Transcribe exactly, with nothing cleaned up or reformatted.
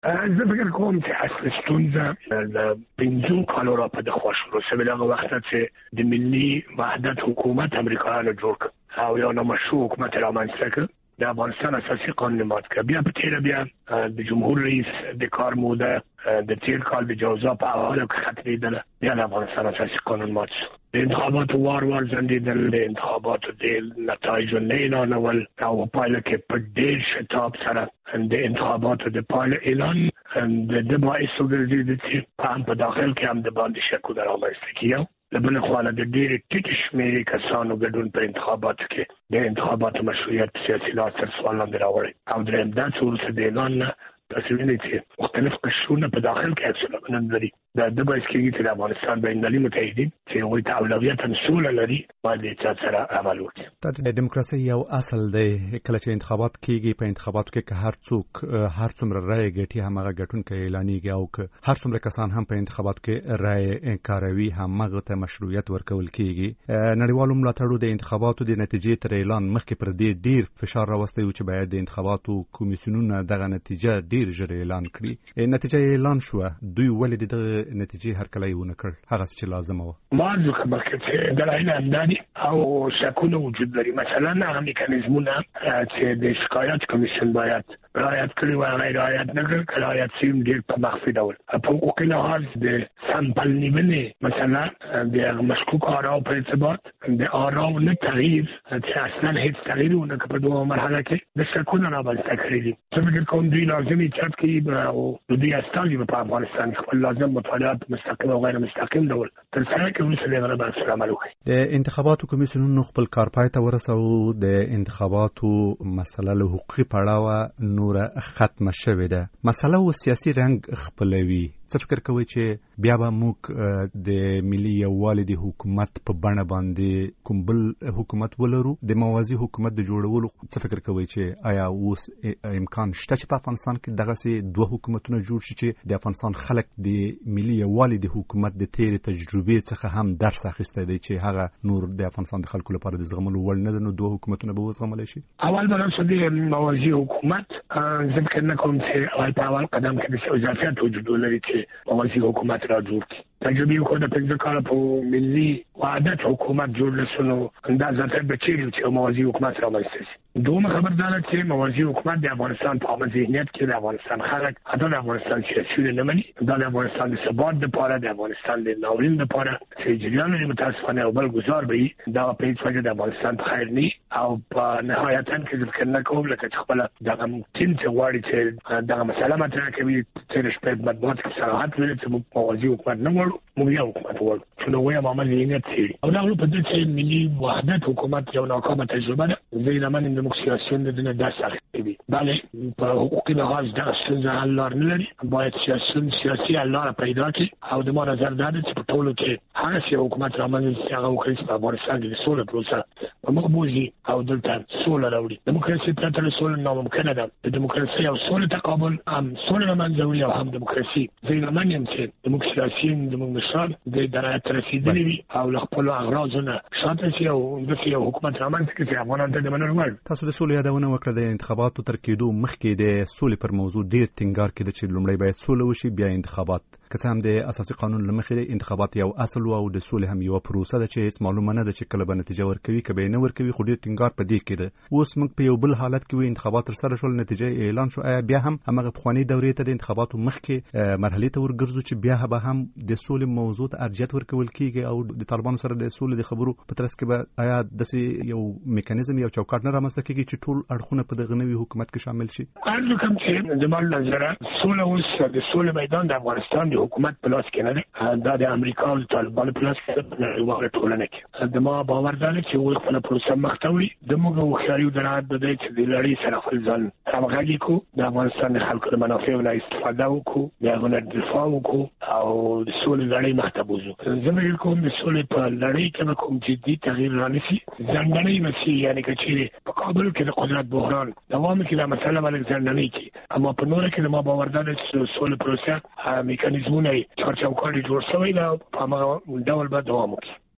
زه فکر کوم چې اصل ستونزه د پنځو کالو را په دغه شروع شوه دغه وخت چې د ملي وحدت حکومت امریکایانو جوړ کړ او یو نامشروع حکومت رامنځته کړ. د افغانستان اساسي قانون مات کړ. بیا په تیر بیا د جمهور رئیس د کار موده د تیر کال د جوزا په حواله کې ختمیدل. بیا د افغانستان اساسي قانون مات شو. د انتخاباتو وار وار ځنډېدل، د انتخاباتو د نتایجو نه اعلانول او پایله کې په ډېر شتاب سره د انتخاباتو د پایله اعلان د د باعث وګرځېد چې په هم په داخل کې هم د باندې شکونه رامنځته کړي. لبنه خواله د ډېرې ټیټ شمېرې کسانو ګډون په انتخاباتو کې د انتخاباتو مشروعیت سیاسي لاس تر سوال لاندې راوړی. او درېیم دا چې وروسته د اعلان نه تاسو وینئ چې مختلف قشرونه په داخل کې عکس العمل لري. دا د باعث کېږي چې د افغانستان بین المللي متحدین چې هغوی ته اولویت سوله لري باید د چا سره عمل وکړي. د دیموکراسۍ یو اصل دی کله چې انتخابات کېږي په انتخاباتو کې که هر څوک هر څومره رایې ګټي هماغه ګټونکی اعلانېږي او که هر څومره کسان هم په انتخاباتو کې رایې کاروي هماغه ته مشروعیت ورکول کېږي. نړیوالو ملاتړو د انتخاباتو د نتیجې تر اعلان مخکې پر دې ډېر فشار راوستی و چې باید د انتخاباتو کمیسیونونه دغه نتیجه ډېر ژر اعلان کړي. نتیجه اعلان شوه، دوی ولې دغه نتیجې هرکلی ونه کړ هغه چې لازمه وه؟ بعضو خبرکې چې دلایل همدا دي او شکونه وجود لري. مثلا هغه میکانیزمونه چې د شکایت کمیسیون باید رعایت کړي وای هغه رعایت نه کړ. که رعایت شي ډېر په مخفي ډول په حقوقي لحاظ د سمپل نیونې مثلا د مشکوک آراو په ارتباط د آراو نه تغییر چې اصلا هیڅ تغییر ونه کړ په دوه مرحله کې د شکونه رامنځته کړي دي. زه فکر کوم دوی لازم ایجاد کړي او د دوی استازي په افغانستان کې خپل لازم مطالعات مستقیم او غیر مستقیم ډول تر سره کې وروسته د هغه بحث عمل وکړي. د انتخاباتو کمیسیونونو خپل کار پای ته ورسوه. د انتخاباتو مسله له حقوقي پړاوه نوره ختمه شوې ده. مسله و سیاسي رنګ خپلوي. څه فکر کوئ چې بیا به موږ د ملي یووالي د حکومت په بڼه باندې کوم بل حکومت ولرو؟ د موازي حکومت د جوړولو څه فکر کوئ چې آیا اوس امکان شته چې په افغانستان کې دغسې دوه حکومتونه جوړ شي چې د افغانستان خلک د ملي یووالي د حکومت د تېرې تجربې څخه هم درس اخیستی دی چې هغه نور د افغانستان د خلکو لپاره د زغملو وړ نه ده، نو دوه حکومتونه به وزغملی شي؟ اول به نفسه د موازي حکومت زه فکر نه کوم چې اول په اول قدم کې د اضافیت وجود ولري چې موازي حکومت را جوړ کړي. تجربې خو د پنځه کاله په ملي وحدت حکومت جوړ لسنو اندازه ته بچیږي چې موازي حکومت رامنځته شي. دومره خبر ده چې موازي حکومت د افغانستان په عامه ذهنیت کې د افغانستان خلک حتی د افغانستان سیاسي نه مني. دا د افغانستان د ثبات لپاره د افغانستان د ناورین لپاره چې جریان یې متاسفانه او بل گزار به دا په هیڅ وجه د افغانستان په خیر نه او په نهایتا کې ذکر نه کوم لکه چې خپل دغه ټیم چې غواړي چې دغه مسله مطرح کوي چې شپږ مطبوعات کې صراحت ویل چې موازي حکومت نه وړو موږ یو حکومت وړو چې نو وایم عمل ذهنیت سي او دا په دې چې ملي وحدت حکومت یو ناکامه تجربه ده. زه نه منم د سیاسيون د دنیا داسې اخلي بله په حقوقي لحاظ دغه ستونزه حل لار نه لري. باید سیاسيون سیاسي حل لار پیدا کړي او د ما نظر دا دی چې په ټولو کې هغه سي حکومت رامنځته شي هغه وکړي چې په افغانستان کې د سولې پروسه په مخ بوځي او دلته سوله راوړي. دیموکراسي پرته له سولې ناممکنه ده. د دیموکراسي او سولې تقابل هم سولې رامنځته وړي او هم دیموکراسي. زه نه منم چې دیموکراسي د مشران د درایت رسیدلې وي او له خپل اغراضونه شاته شي او د سیاسي حکومت رامنځته کړي افغانان ته د منلو وړ. تاسو د سولې یادونه وکړه. د انتخاباتو تر کېدو مخکې د سولې پر موضوع ډېر ټینګار کېده چې لومړی باید سوله وشي بیا انتخابات. که څه هم د اساسي قانون له مخې انتخابات یو اصل و او د سولې هم یوه پروسه ده چې هېڅ معلومه نه ده چې کله به نتیجه ورکوي که به یې نه ورکوي، خو ډېر ټینګار په دې کې ده. اوس موږ په یو بل حالت کې وي، انتخابات ترسره شول، نتیجه اعلان شو. آیا بیا هم همغه پخوانۍ دورې ته د انتخاباتو مخکې مرحلې ته ورګرځو چې بیا به هم د سولې موضوع ته ارجحیت ورکول کېږي او د طالبانو سره د سولې د خبرو په ترڅ کې به آیا داسې یو میکانیزم یو چوکاټ نه رامنځته کېږي چې ټول اړخونه په دغه نوي حکومت کې شامل شي؟ ارزو کوم چې د مال نظره سوله اوس د سولې میدان د افغانستان د حکومت په لاس کې نه ده، دا د امریکا او طالبانو په لاس کې ده. په نړیواله ټولنه کې د ما باور دا دی چې اوس خپله پروسه مخ ته وړي. زموږ هوښیاري او درایت به دی چې د لړۍ سره خپل ځان همغږي کړو، د افغانستان د خلکو د منافعو نه استفاده وکړو، د هغو نه دفاع وکړو او د سولې لړۍ مخ ته بوځو. زه فکر کوم د سولې په لړۍ کې به کوم جدي تغییر رانیسي. ځانګړی مسیر یعنې که چیرې په کابل کې د قدرت بحران دوام کې دا مسله به لږ ځانګړې کړي، اما په نوره کې د ما باور دا دی چې سولې پروسه میکانیزمونه یې چارچوکاټ یې جوړ شوی ده، په همغه ډول به دوام وکړي.